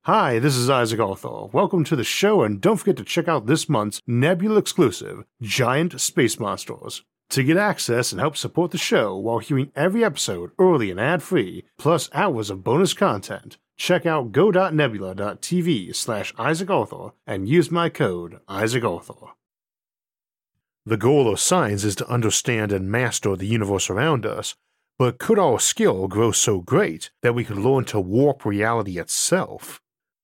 Hi, this is Isaac Arthur. Welcome to the show, and don't forget to check out this month's Nebula exclusive, Giant Space Monsters. To get access and help support the show while hearing every episode early and ad-free, plus hours of bonus content, check out go.nebula.tv/IsaacArthur and use my code IsaacArthur. The goal of science is to understand and master the universe around us, but could our skill grow so great that we could learn to warp reality itself?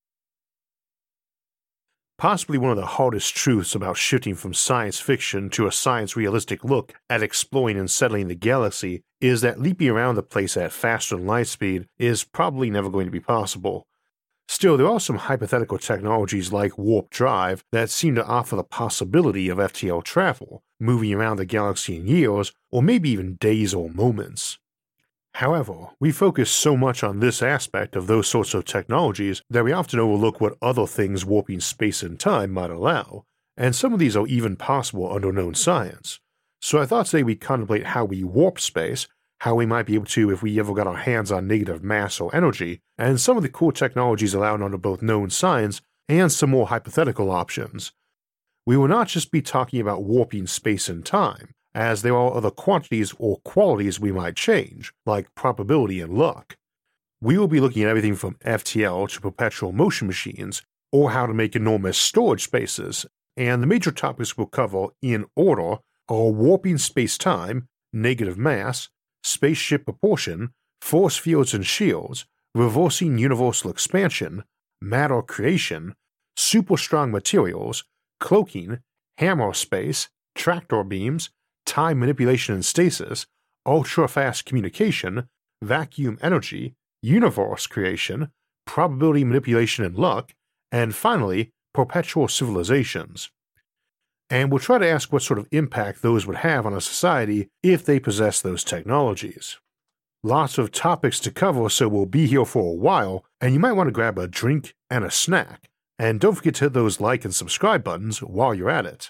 Possibly one of the hardest truths about shifting from science fiction to a science-realistic look at exploring and settling the galaxy is that leaping around the place at faster than light speed is probably never going to be possible. Still, there are some hypothetical technologies like warp drive that seem to offer the possibility of FTL travel, moving around the galaxy in years, or maybe even days or moments. However, we focus so much on this aspect of those sorts of technologies that we often overlook what other things warping space and time might allow, and some of these are even possible under known science. So I thought today we'd contemplate how we warp space, how we might be able to if we ever got our hands on negative mass or energy, and some of the cool technologies allowed under both known science and some more hypothetical options. We will not just be talking about warping space and time, as there are other quantities or qualities we might change, like probability and luck. We will be looking at everything from FTL to perpetual motion machines, or how to make enormous storage spaces, and the major topics we'll cover in order are warping space-time, negative mass, spaceship proportion, force fields and shields, reversing universal expansion, matter creation, super strong materials, cloaking, hammer space, tractor beams, time manipulation and stasis, ultra-fast communication, vacuum energy, universe creation, probability manipulation and luck, and finally, perpetual civilizations. And we'll try to ask what sort of impact those would have on a society if they possess those technologies. Lots of topics to cover, so we'll be here for a while, and you might want to grab a drink and a snack, and don't forget to hit those like and subscribe buttons while you're at it.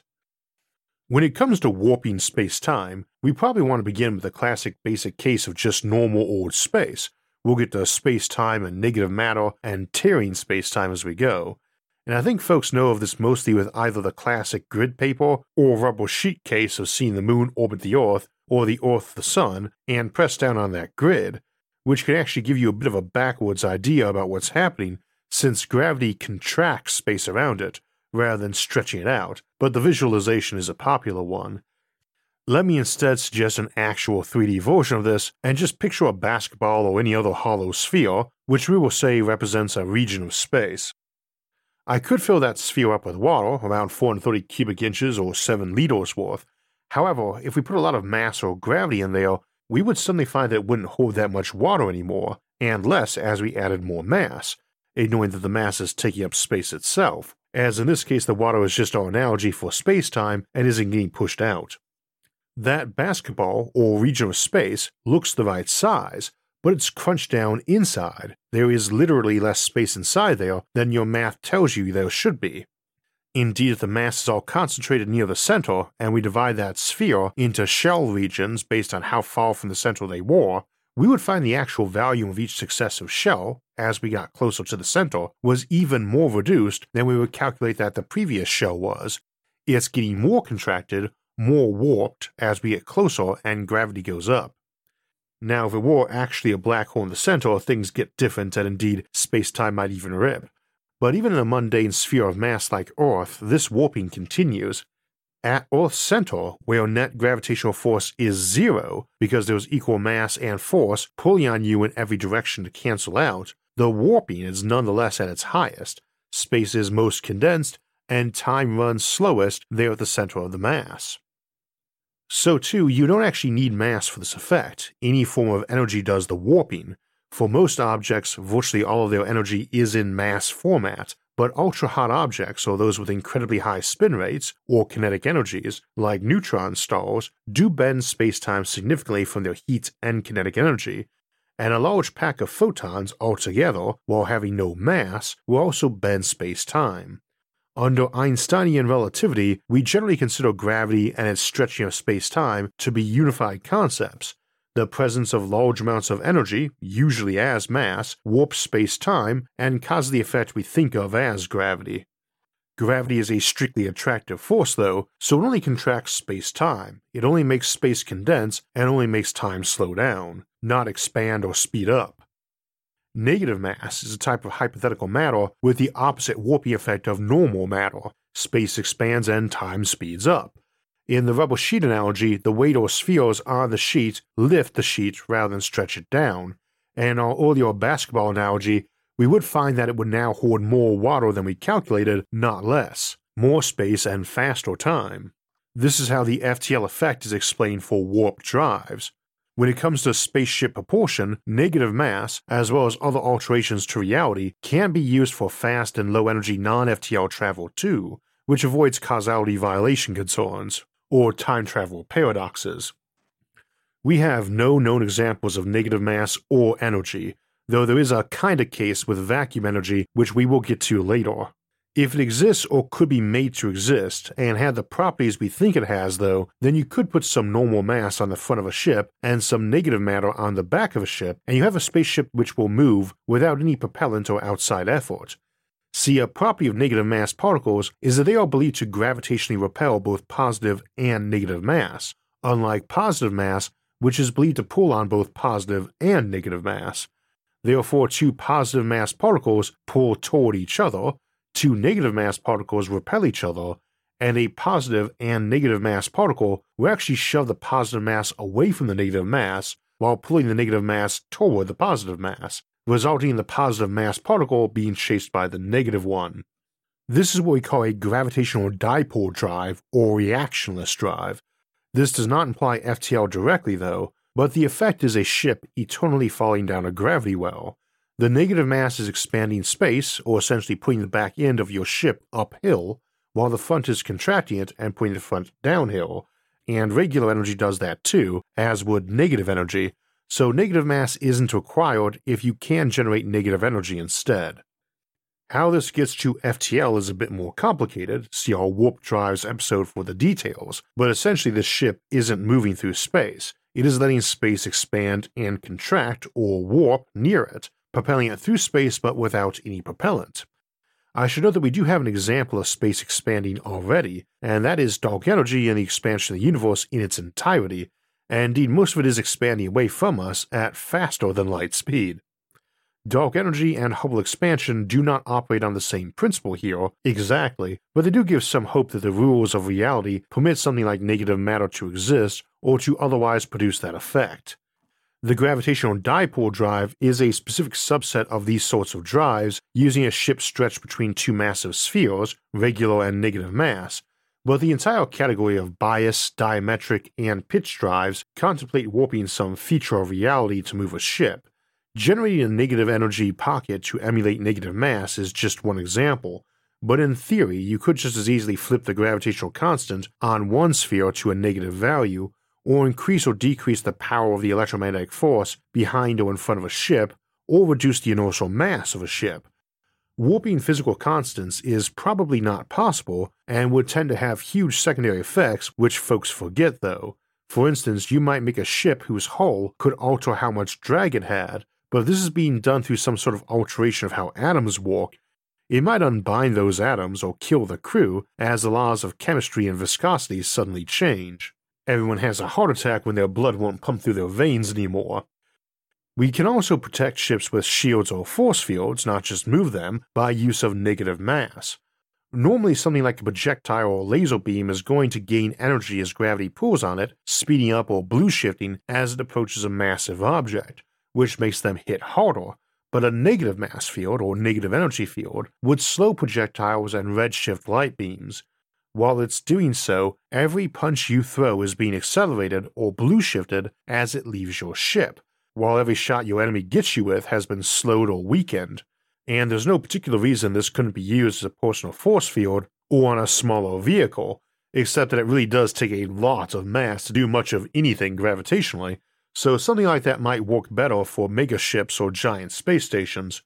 When it comes to warping space-time, we probably want to begin with the classic basic case of just normal old space. We'll get to space-time and negative matter and tearing space-time as we go, and I think folks know of this mostly with either the classic grid paper or rubber sheet case of seeing the moon orbit the Earth or the Earth the sun and press down on that grid, which can actually give you a bit of a backwards idea about what's happening since gravity contracts space around it, rather than stretching it out, but the visualization is a popular one. Let me instead suggest an actual 3D version of this and just picture a basketball or any other hollow sphere, which we will say represents a region of space. I could fill that sphere up with water, around 430 cubic inches or 7 liters worth. However, if we put a lot of mass or gravity in there, we would suddenly find that it wouldn't hold that much water anymore, and less as we added more mass, ignoring that the mass is taking up space itself, as in this case the water is just our analogy for space-time and isn't getting pushed out. That basketball, or region of space, looks the right size, but it's crunched down inside. There is literally less space inside there than your math tells you there should be. Indeed, if the mass is all concentrated near the center, and we divide that sphere into shell regions based on how far from the center they were, we would find the actual volume of each successive shell, as we got closer to the center, was even more reduced than we would calculate that the previous shell was. It's getting more contracted, more warped as we get closer and gravity goes up. Now, if it were actually a black hole in the center, things get different and indeed space-time might even rip. But even in a mundane sphere of mass like Earth, this warping continues. At Earth's center, where net gravitational force is zero because there's equal mass and force pulling on you in every direction to cancel out, the warping is nonetheless at its highest, space is most condensed, and time runs slowest there at the center of the mass. So too, you don't actually need mass for this effect. Any form of energy does the warping. For most objects, virtually all of their energy is in mass format, but ultra-hot objects, or those with incredibly high spin rates, or kinetic energies, like neutron stars, do bend spacetime significantly from their heat and kinetic energy, and a large pack of photons altogether, while having no mass, will also bend spacetime. Under Einsteinian relativity, we generally consider gravity and its stretching of spacetime to be unified concepts, The presence of large amounts of energy, usually as mass, warps space-time and causes the effect we think of as gravity. Gravity is a strictly attractive force, though, so it only contracts space-time. It only makes space condense and only makes time slow down, not expand or speed up. Negative mass is a type of hypothetical matter with the opposite warping effect of normal matter. Space expands and time speeds up. In the rubber sheet analogy, the weight or spheres on the sheet lift the sheet rather than stretch it down. And in our earlier basketball analogy, we would find that it would now hoard more water than we calculated, not less. More space and faster time. This is how the FTL effect is explained for warp drives. When it comes to spaceship propulsion, negative mass, as well as other alterations to reality, can be used for fast and low-energy non-FTL travel too, which avoids causality violation concerns, or time travel paradoxes. We have no known examples of negative mass or energy, though there is a kind of case with vacuum energy which we will get to later. If it exists or could be made to exist, and had the properties we think it has though, then you could put some normal mass on the front of a ship and some negative matter on the back of a ship, and you have a spaceship which will move without any propellant or outside effort. See, a property of negative mass particles is that they are believed to gravitationally repel both positive and negative mass, unlike positive mass, which is believed to pull on both positive and negative mass. Therefore, two positive mass particles pull toward each other, two negative mass particles repel each other, and a positive and negative mass particle will actually shove the positive mass away from the negative mass while pulling the negative mass toward the positive mass, resulting in the positive mass particle being chased by the negative one. This is what we call a gravitational dipole drive or reactionless drive. This does not imply FTL directly though, but the effect is a ship eternally falling down a gravity well. The negative mass is expanding space, or essentially putting the back end of your ship uphill, while the front is contracting it and putting the front downhill, and regular energy does that too, as would negative energy, so negative mass isn't required if you can generate negative energy instead. How this gets to FTL is a bit more complicated, see our warp drives episode for the details, but essentially this ship isn't moving through space, it is letting space expand and contract or warp near it, propelling it through space but without any propellant. I should note that we do have an example of space expanding already, and that is dark energy and the expansion of the universe in its entirety, and indeed most of it is expanding away from us at faster than light speed. Dark energy and Hubble expansion do not operate on the same principle here exactly, but they do give some hope that the rules of reality permit something like negative matter to exist or to otherwise produce that effect. The gravitational dipole drive is a specific subset of these sorts of drives using a ship stretched between two massive spheres, regular and negative mass, but the entire category of bias, diametric, and pitch drives contemplate warping some feature of reality to move a ship. Generating a negative energy pocket to emulate negative mass is just one example, but in theory you could just as easily flip the gravitational constant on one sphere to a negative value, or increase or decrease the power of the electromagnetic force behind or in front of a ship, or reduce the inertial mass of a ship. Warping physical constants is probably not possible, and would tend to have huge secondary effects which folks forget though. For instance, you might make a ship whose hull could alter how much drag it had, but if this is being done through some sort of alteration of how atoms work, it might unbind those atoms or kill the crew as the laws of chemistry and viscosity suddenly change. Everyone has a heart attack when their blood won't pump through their veins anymore. We can also protect ships with shields or force fields, not just move them, by use of negative mass. Normally something like a projectile or laser beam is going to gain energy as gravity pulls on it, speeding up or blue shifting as it approaches a massive object, which makes them hit harder, but a negative mass field or negative energy field would slow projectiles and redshift light beams. While it's doing so, every punch you throw is being accelerated or blue shifted as it leaves your ship, while every shot your enemy gets you with has been slowed or weakened, and there's no particular reason this couldn't be used as a personal force field or on a smaller vehicle, except that it really does take a lot of mass to do much of anything gravitationally, so something like that might work better for megaships or giant space stations.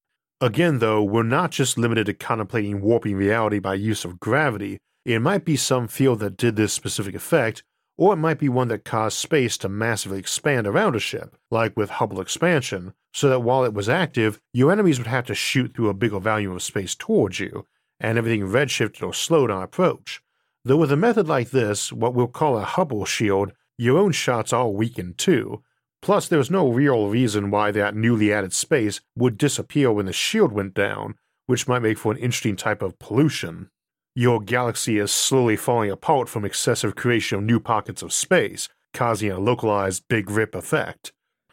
Again though, we're not just limited to contemplating warping reality by use of gravity. It might be some field that did this specific effect, or it might be one that caused space to massively expand around a ship, like with Hubble expansion, so that while it was active, your enemies would have to shoot through a bigger volume of space towards you, and everything redshifted or slowed on approach. Though with a method like this, what we'll call a Hubble shield, your own shots are weakened too. Plus, there's no real reason why that newly added space would disappear when the shield went down, which might make for an interesting type of pollution. Your galaxy is slowly falling apart from excessive creation of new pockets of space, causing a localized Big Rip effect.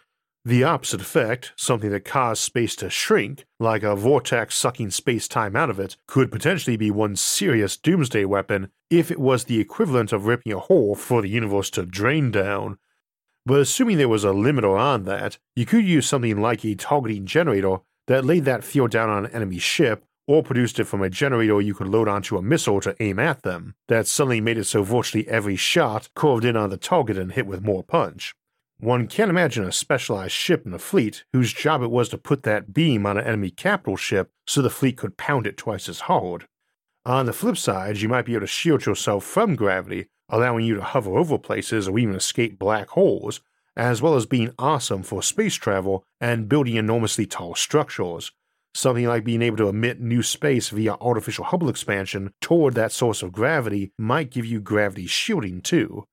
The opposite effect, something that caused space to shrink, like a vortex sucking space-time out of it, could potentially be one serious doomsday weapon if it was the equivalent of ripping a hole for the universe to drain down. But assuming there was a limiter on that, you could use something like a targeting generator that laid that field down on an enemy ship, or produced it from a generator you could load onto a missile to aim at them, that suddenly made it so virtually every shot curved in on the target and hit with more punch. One can't imagine a specialized ship in the fleet whose job it was to put that beam on an enemy capital ship so the fleet could pound it twice as hard. On the flip side, you might be able to shield yourself from gravity, allowing you to hover over places or even escape black holes, as well as being awesome for space travel and building enormously tall structures. Something like being able to emit new space via artificial Hubble expansion toward that source of gravity might give you gravity shielding too.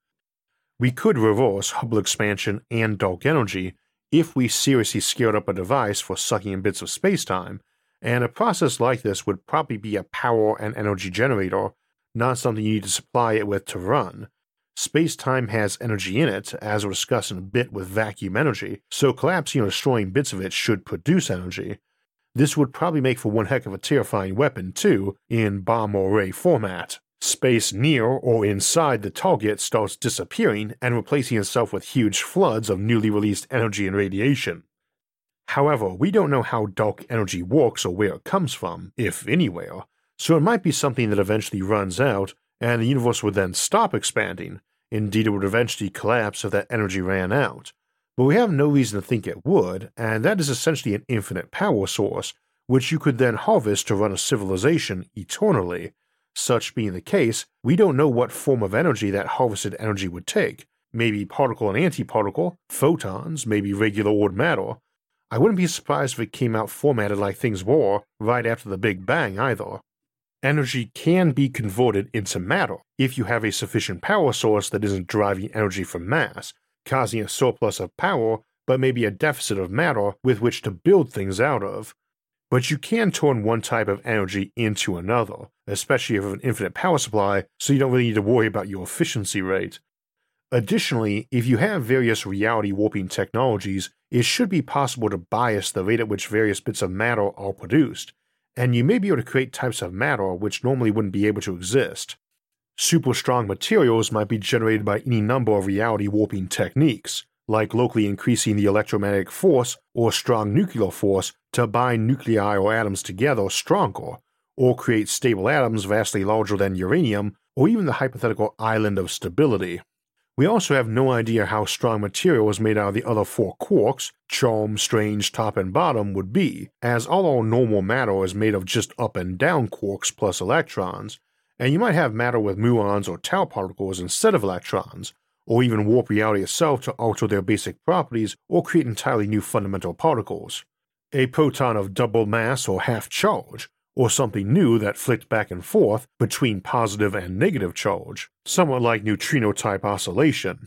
We could reverse Hubble expansion and dark energy if we seriously scaled up a device for sucking in bits of spacetime, and a process like this would probably be a power and energy generator, not something you need to supply it with to run. Space-time has energy in it, as we'll discuss in a bit with vacuum energy, so collapsing or destroying bits of it should produce energy. This would probably make for one heck of a terrifying weapon too, in bomb or ray format. Space near or inside the target starts disappearing and replacing itself with huge floods of newly released energy and radiation. However, we don't know how dark energy works or where it comes from, if anywhere, so it might be something that eventually runs out, and the universe would then stop expanding. Indeed, it would eventually collapse if that energy ran out. But we have no reason to think it would, and that is essentially an infinite power source, which you could then harvest to run a civilization eternally. Such being the case, we don't know what form of energy that harvested energy would take. Maybe particle and antiparticle, photons, maybe regular old matter. I wouldn't be surprised if it came out formatted like things were right after the Big Bang either. Energy can be converted into matter if you have a sufficient power source that isn't deriving energy from mass, causing a surplus of power but maybe a deficit of matter with which to build things out of. But you can turn one type of energy into another, especially if you have an infinite power supply, so you don't really need to worry about your efficiency rate. Additionally, if you have various reality warping technologies, it should be possible to bias the rate at which various bits of matter are produced, and you may be able to create types of matter which normally wouldn't be able to exist. Super strong materials might be generated by any number of reality warping techniques, like locally increasing the electromagnetic force or strong nuclear force to bind nuclei or atoms together stronger, or create stable atoms vastly larger than uranium, or even the hypothetical island of stability. We also have no idea how strong materials made out of the other four quarks, charm, strange, top, and bottom, would be, as all our normal matter is made of just up and down quarks plus electrons, and you might have matter with muons or tau particles instead of electrons, or even warp reality itself to alter their basic properties or create entirely new fundamental particles. A proton of double mass or half charge, or something new that flicked back and forth between positive and negative charge, somewhat like neutrino-type oscillation.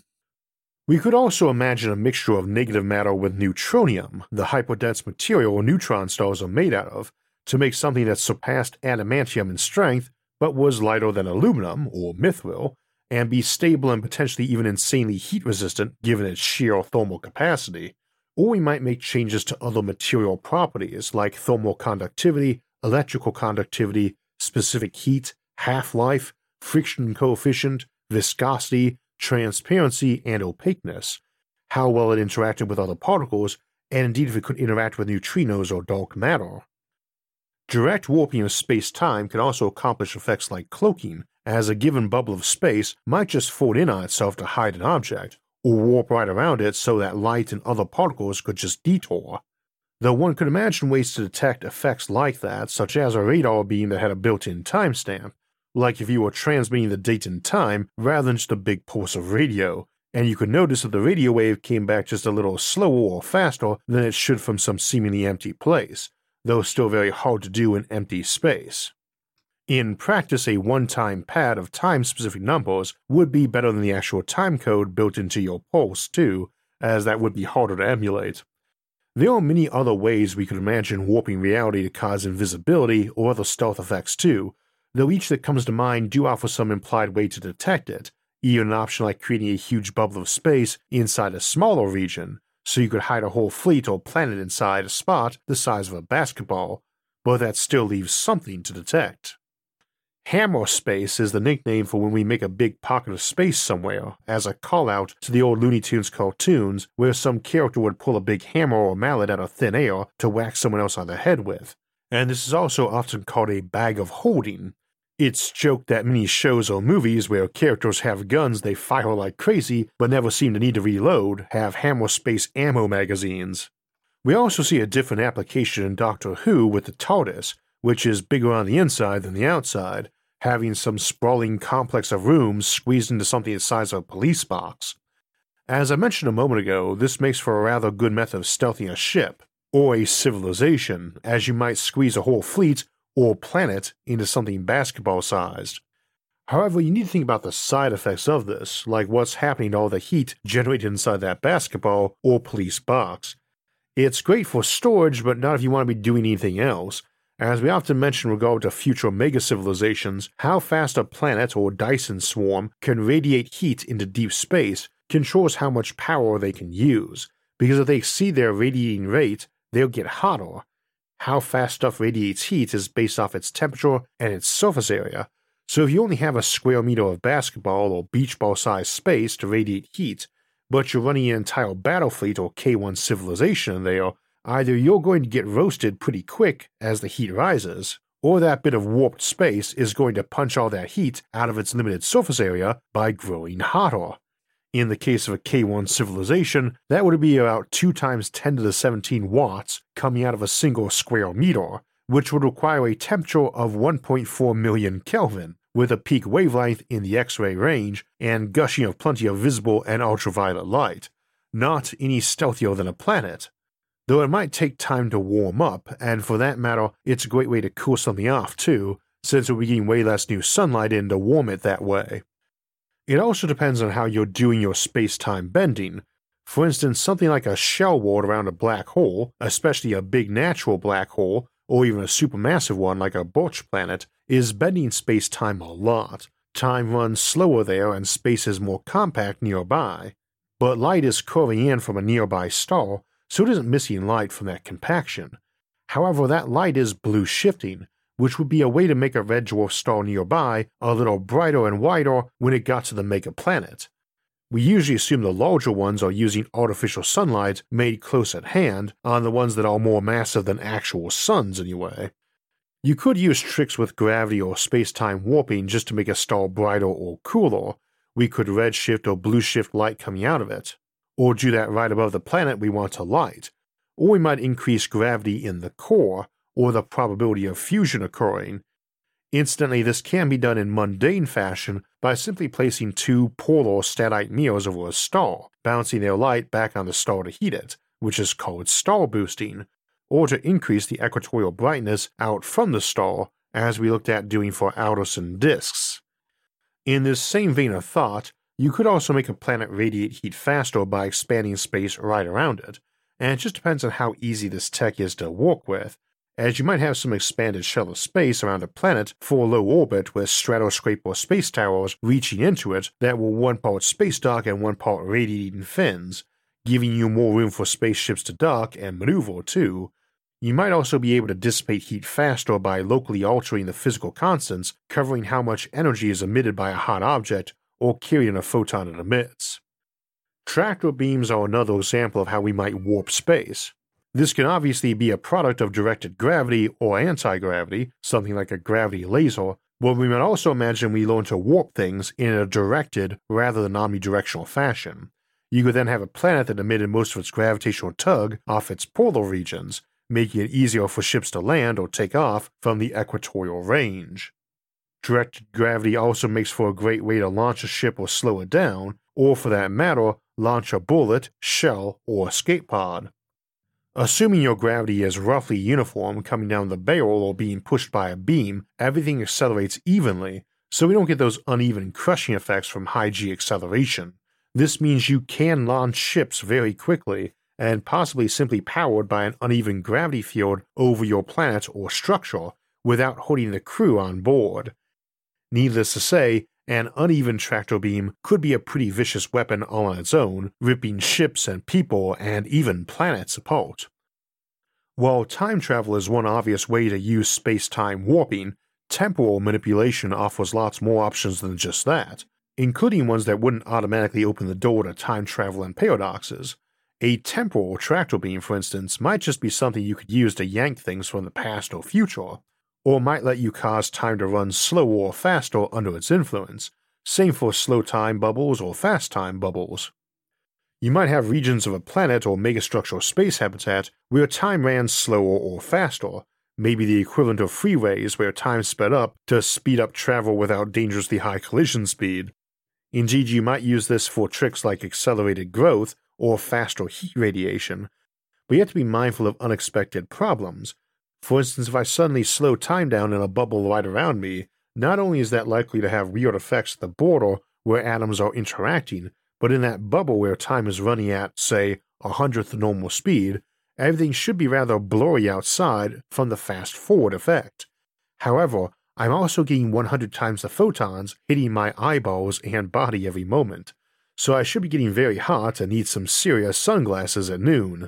We could also imagine a mixture of negative matter with neutronium, the hyperdense material neutron stars are made out of, to make something that surpassed adamantium in strength but was lighter than aluminum, or mithril, and be stable and potentially even insanely heat-resistant given its sheer thermal capacity. Or we might make changes to other material properties like thermal conductivity, electrical conductivity, specific heat, half-life, friction coefficient, viscosity, transparency, and opaqueness, how well it interacted with other particles, and indeed if it could interact with neutrinos or dark matter. Direct warping of space-time can also accomplish effects like cloaking, as a given bubble of space might just fold in on itself to hide an object, or warp right around it so that light and other particles could just detour. Though one could imagine ways to detect effects like that, such as a radar beam that had a built-in timestamp, like if you were transmitting the date and time rather than just a big pulse of radio, and you could notice that the radio wave came back just a little slower or faster than it should from some seemingly empty place, though still very hard to do in empty space. In practice, a one-time pad of time-specific numbers would be better than the actual time code built into your pulse, too, as that would be harder to emulate. There are many other ways we could imagine warping reality to cause invisibility or other stealth effects too, though each that comes to mind do offer some implied way to detect it, even an option like creating a huge bubble of space inside a smaller region, so you could hide a whole fleet or planet inside a spot the size of a basketball, but that still leaves something to detect. Hammer space is the nickname for when we make a big pocket of space somewhere, as a call-out to the old Looney Tunes cartoons where some character would pull a big hammer or mallet out of thin air to whack someone else on the head with, and this is also often called a bag of holding. It's joked that many shows or movies where characters have guns they fire like crazy but never seem to need to reload have hammer space ammo magazines. We also see a different application in Doctor Who with the TARDIS, which is bigger on the inside than the outside, having some sprawling complex of rooms squeezed into something the size of a police box. As I mentioned a moment ago, this makes for a rather good method of stealthing a ship, or a civilization, as you might squeeze a whole fleet or planet into something basketball-sized. However, you need to think about the side effects of this, like what's happening to all the heat generated inside that basketball or police box. It's great for storage, but not if you want to be doing anything else. As we often mention in regard to future mega-civilizations, how fast a planet or Dyson swarm can radiate heat into deep space controls how much power they can use, because if they exceed their radiating rate, they'll get hotter. How fast stuff radiates heat is based off its temperature and its surface area, so if you only have a square meter of basketball or beach ball-sized space to radiate heat, but you're running an entire battle fleet or K1 civilization in there, either you're going to get roasted pretty quick as the heat rises, or that bit of warped space is going to punch all that heat out of its limited surface area by growing hotter. In the case of a K1 civilization, that would be about 2 times 10 to the 17 watts coming out of a single square meter, which would require a temperature of 1.4 million Kelvin, with a peak wavelength in the X-ray range and gushing of plenty of visible and ultraviolet light. Not any stealthier than a planet. Though it might take time to warm up, and for that matter, it's a great way to cool something off too, since we'll be getting way less new sunlight in to warm it that way. It also depends on how you're doing your space-time bending. For instance, something like a shell world around a black hole, especially a big natural black hole, or even a supermassive one like a Birch planet, is bending space-time a lot. Time runs slower there and space is more compact nearby. But light is curving in from a nearby star, so it isn't missing light from that compaction. However, that light is blue shifting, which would be a way to make a red dwarf star nearby a little brighter and whiter when it got to the mega planet. We usually assume the larger ones are using artificial sunlight made close at hand on the ones that are more massive than actual suns anyway. You could use tricks with gravity or space-time warping just to make a star brighter or cooler. We could redshift or blue shift light coming out of it, or do that right above the planet we want to light, or we might increase gravity in the core, or the probability of fusion occurring. Instantly, this can be done in mundane fashion by simply placing 2 polar statite mirrors over a star, bouncing their light back on the star to heat it, which is called star boosting, or to increase the equatorial brightness out from the star, as we looked at doing for Alderson disks. In this same vein of thought, you could also make a planet radiate heat faster by expanding space right around it, and it just depends on how easy this tech is to work with, as you might have some expanded shell of space around a planet for low orbit with stratoscrape or space towers reaching into it that will 1 part space dock and 1 part radiating fins, giving you more room for spaceships to dock and maneuver too. You might also be able to dissipate heat faster by locally altering the physical constants covering how much energy is emitted by a hot object or carried in a photon it emits. Tractor beams are another example of how we might warp space. This can obviously be a product of directed gravity or anti-gravity, something like a gravity laser, but we might also imagine we learn to warp things in a directed rather than omnidirectional fashion. You could then have a planet that emitted most of its gravitational tug off its polar regions, making it easier for ships to land or take off from the equatorial range. Directed gravity also makes for a great way to launch a ship or slow it down, or for that matter, launch a bullet, shell, or escape pod. Assuming your gravity is roughly uniform coming down the barrel or being pushed by a beam, everything accelerates evenly, so we don't get those uneven crushing effects from high G acceleration. This means you can launch ships very quickly, and possibly simply powered by an uneven gravity field over your planet or structure, without hurting the crew on board. Needless to say, an uneven tractor beam could be a pretty vicious weapon all on its own, ripping ships and people and even planets apart. While time travel is one obvious way to use space-time warping, temporal manipulation offers lots more options than just that, including ones that wouldn't automatically open the door to time travel and paradoxes. A temporal tractor beam, for instance, might just be something you could use to yank things from the past or future, or might let you cause time to run slower or faster under its influence, same for slow time bubbles or fast time bubbles. You might have regions of a planet or megastructure space habitat where time ran slower or faster, maybe the equivalent of freeways where time sped up to speed up travel without dangerously high collision speed. Indeed, you might use this for tricks like accelerated growth or faster heat radiation, but you have to be mindful of unexpected problems. For instance, if I suddenly slow time down in a bubble right around me, not only is that likely to have weird effects at the border where atoms are interacting, but in that bubble where time is running at, say, 100th the normal speed, everything should be rather blurry outside from the fast-forward effect. However, I'm also getting 100 times the photons hitting my eyeballs and body every moment, so I should be getting very hot and need some serious sunglasses at noon.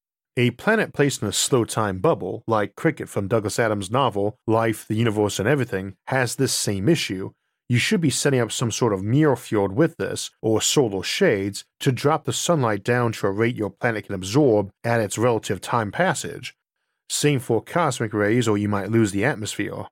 A planet placed in a slow-time bubble, like Cricket from Douglas Adams' novel Life, the Universe, and Everything, has this same issue. You should be setting up some sort of mirror field with this, or solar shades, to drop the sunlight down to a rate your planet can absorb at its relative time passage. Same for cosmic rays, or you might lose the atmosphere.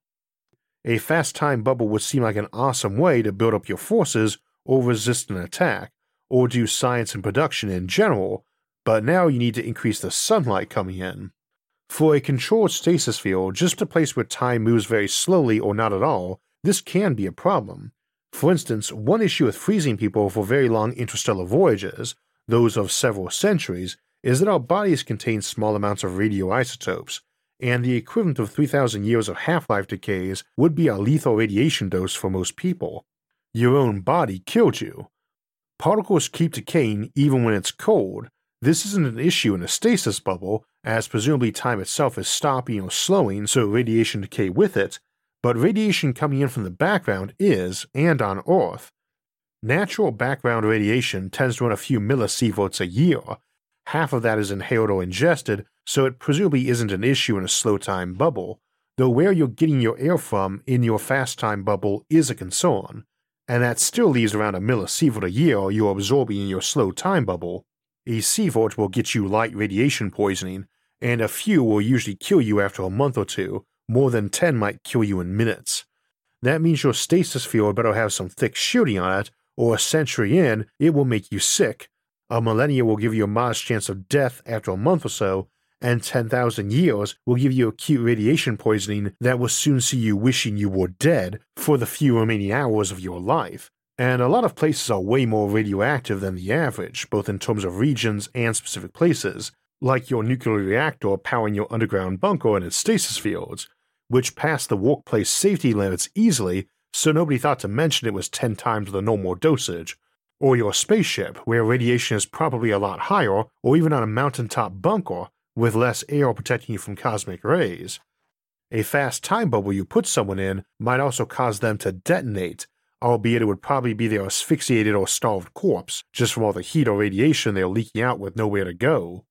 A fast time bubble would seem like an awesome way to build up your forces or resist an attack, or do science and production in general, but now you need to increase the sunlight coming in. For a controlled stasis field, just a place where time moves very slowly or not at all, this can be a problem. For instance, one issue with freezing people for very long interstellar voyages, those of several centuries, is that our bodies contain small amounts of radioisotopes, and the equivalent of 3,000 years of half-life decays would be a lethal radiation dose for most people. Your own body killed you. Particles keep decaying even when it's cold. This isn't an issue in a stasis bubble, as presumably time itself is stopping or slowing, so radiation decay with it, but radiation coming in from the background is, and on Earth. Natural background radiation tends to run a few millisieverts a year. Half of that is inhaled or ingested, so it presumably isn't an issue in a slow-time bubble, though where you're getting your air from in your fast-time bubble is a concern, and that still leaves around a millisievert a year you're absorbing in your slow-time bubble. A sievert will get you light radiation poisoning, and a few will usually kill you after a month or two. More than 10 might kill you in minutes. That means your stasis field better have some thick shielding on it, or a century in, it will make you sick. A millennia will give you a modest chance of death after a month or so, and 10,000 years will give you acute radiation poisoning that will soon see you wishing you were dead for the few remaining hours of your life. And a lot of places are way more radioactive than the average, both in terms of regions and specific places, like your nuclear reactor powering your underground bunker and its stasis fields, which pass the workplace safety limits easily, so nobody thought to mention it was 10 times the normal dosage, or your spaceship, where radiation is probably a lot higher, or even on a mountaintop bunker, with less air protecting you from cosmic rays. A fast time bubble you put someone in might also cause them to detonate, albeit it would probably be their asphyxiated or starved corpse, just from all the heat or radiation they're leaking out with nowhere to go.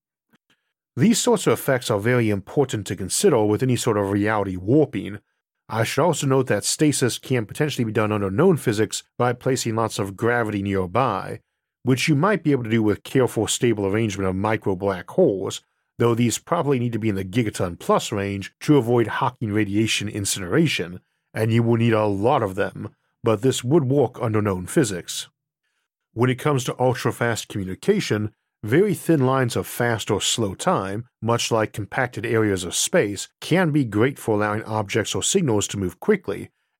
These sorts of effects are very important to consider with any sort of reality warping. I should also note that stasis can potentially be done under known physics by placing lots of gravity nearby, which you might be able to do with careful stable arrangement of micro black holes, though these probably need to be in the gigaton plus range to avoid Hawking radiation incineration, and you will need a lot of them, but this would work under known physics. When it comes to ultra-fast communication, very thin lines of fast or slow time, much like compacted areas of space, can be great for allowing objects or signals to move quickly,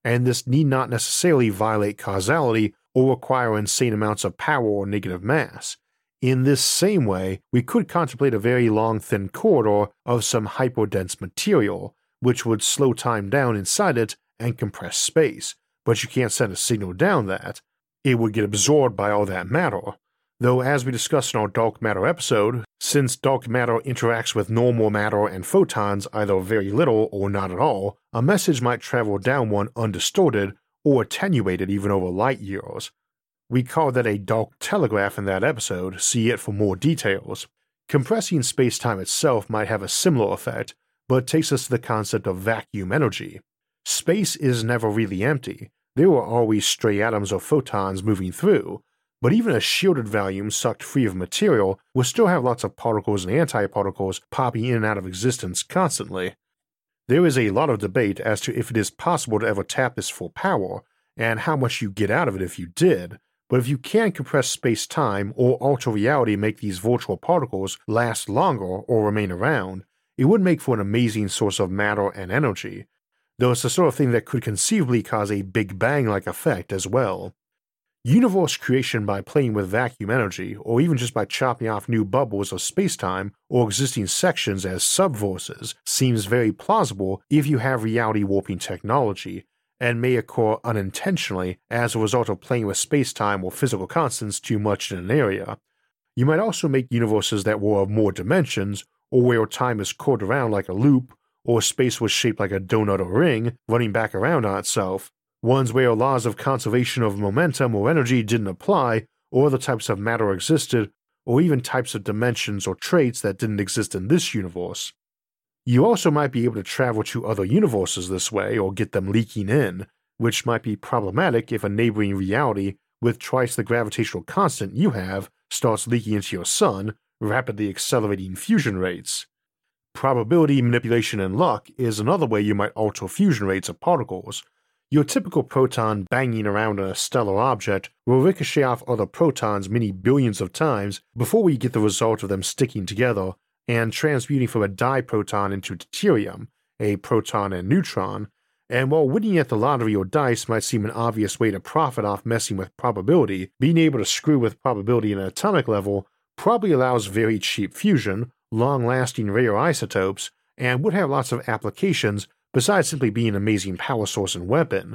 and this need not necessarily violate causality or require insane amounts of power or negative mass. In this same way, we could contemplate a very long thin corridor of some hyperdense material, which would slow time down inside it and compress space, but you can't send a signal down that. It would get absorbed by all that matter. Though, as we discussed in our dark matter episode, since dark matter interacts with normal matter and photons either very little or not at all, a message might travel down one undistorted or attenuated even over light years. We call that a dark telegraph in that episode, see it for more details. Compressing spacetime itself might have a similar effect, but takes us to the concept of vacuum energy. Space is never really empty. There are always stray atoms or photons moving through, but even a shielded volume sucked free of material will still have lots of particles and antiparticles popping in and out of existence constantly. There is a lot of debate as to if it is possible to ever tap this full power, and how much you get out of it if you did, but if you can compress space-time or alter reality make these virtual particles last longer or remain around, it would make for an amazing source of matter and energy, though it's the sort of thing that could conceivably cause a Big Bang-like effect as well. Universe creation by playing with vacuum energy, or even just by chopping off new bubbles of spacetime or existing sections as subverses, seems very plausible if you have reality warping technology, and may occur unintentionally as a result of playing with spacetime or physical constants too much in an area. You might also make universes that were of more dimensions, or where time is curved around like a loop, or space was shaped like a donut or ring, running back around on itself. Ones where laws of conservation of momentum or energy didn't apply, or other types of matter existed, or even types of dimensions or traits that didn't exist in this universe. You also might be able to travel to other universes this way or get them leaking in, which might be problematic if a neighboring reality with twice the gravitational constant you have starts leaking into your sun, rapidly accelerating fusion rates. Probability manipulation and luck is another way you might alter fusion rates of particles. Your typical proton banging around a stellar object will ricochet off other protons many billions of times before we get the result of them sticking together and transmuting from a diproton into deuterium, a proton and neutron, and while winning at the lottery or dice might seem an obvious way to profit off messing with probability, being able to screw with probability at an atomic level probably allows very cheap fusion, long-lasting rare isotopes, and would have lots of applications besides simply being an amazing power source and weapon.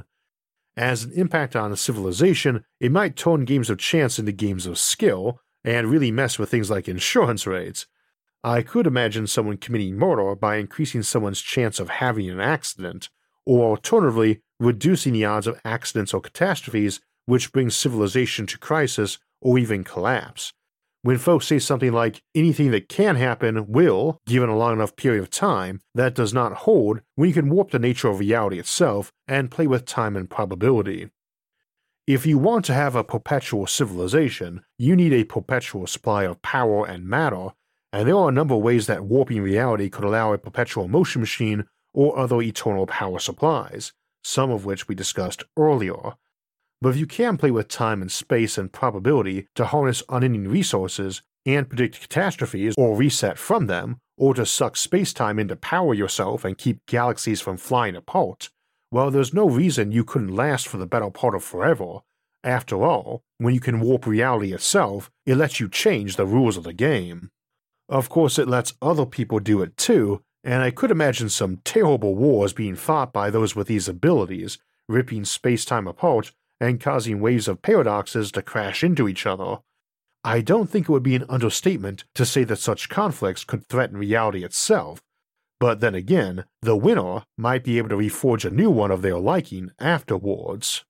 As an impact on a civilization, it might turn games of chance into games of skill, and really mess with things like insurance rates. I could imagine someone committing murder by increasing someone's chance of having an accident, or alternatively, reducing the odds of accidents or catastrophes which brings civilization to crisis or even collapse. When folks say something like, anything that can happen will, given a long enough period of time, that does not hold when you can warp the nature of reality itself and play with time and probability. If you want to have a perpetual civilization, you need a perpetual supply of power and matter, and there are a number of ways that warping reality could allow a perpetual motion machine or other eternal power supplies, some of which we discussed earlier. But if you can play with time and space and probability to harness unending resources and predict catastrophes or reset from them, or to suck spacetime in to power yourself and keep galaxies from flying apart, well, there's no reason you couldn't last for the better part of forever. After all, when you can warp reality itself, it lets you change the rules of the game. Of course, it lets other people do it too, and I could imagine some terrible wars being fought by those with these abilities, ripping spacetime apart and causing waves of paradoxes to crash into each other. I don't think it would be an understatement to say that such conflicts could threaten reality itself, but then again, the winner might be able to reforge a new one of their liking afterwards.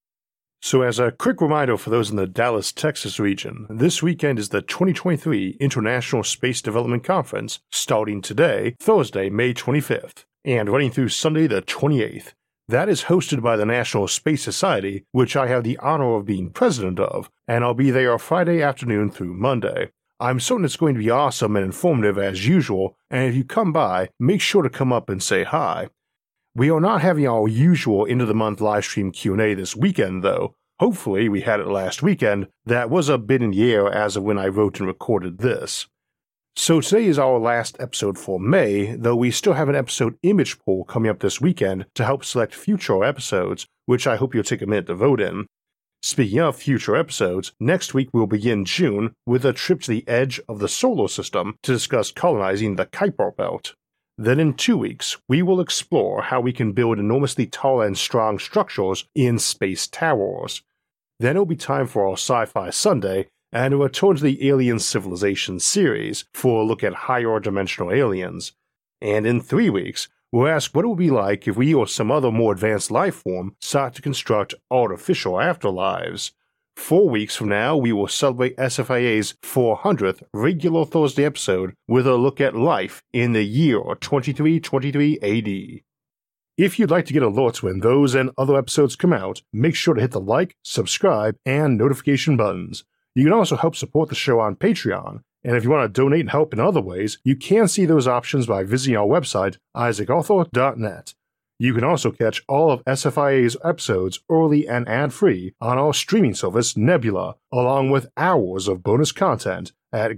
So as a quick reminder for those in the Dallas, Texas region, this weekend is the 2023 International Space Development Conference, starting today, Thursday, May 25th, and running through Sunday the 28th. That is hosted by the National Space Society, which I have the honor of being president of, and I'll be there Friday afternoon through Monday. I'm certain it's going to be awesome and informative as usual, and if you come by, make sure to come up and say hi. We are not having our usual end-of-the-month livestream Q&A this weekend, though. Hopefully we had it last weekend. That was a bit in the air as of when I wrote and recorded this. So today is our last episode for May, though we still have an episode image poll coming up this weekend to help select future episodes, which I hope you'll take a minute to vote in. Speaking of future episodes, next week we'll begin June with a trip to the edge of the solar system to discuss colonizing the Kuiper Belt. Then in 2 weeks, we will explore how we can build enormously tall and strong structures in space towers. Then it'll be time for our Sci-Fi Sunday, and a return to the Alien Civilization series for a look at higher dimensional aliens. And in 3 weeks, we'll ask what it would be like if we or some other more advanced life form sought to construct artificial afterlives. 4 weeks from now, we will celebrate SFIA's 400th regular Thursday episode with a look at life in the year 2323 AD. If you'd like to get alerts when those and other episodes come out, make sure to hit the like, subscribe, and notification buttons. You can also help support the show on Patreon, and if you want to donate and help in other ways, you can see those options by visiting our website, isaacarthur.net. You can also catch all of SFIA's episodes early and ad-free on our streaming service Nebula, along with hours of bonus content at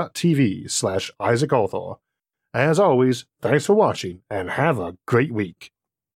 go.nebula.tv/isaacarthur. As always, thanks for watching, and have a great week.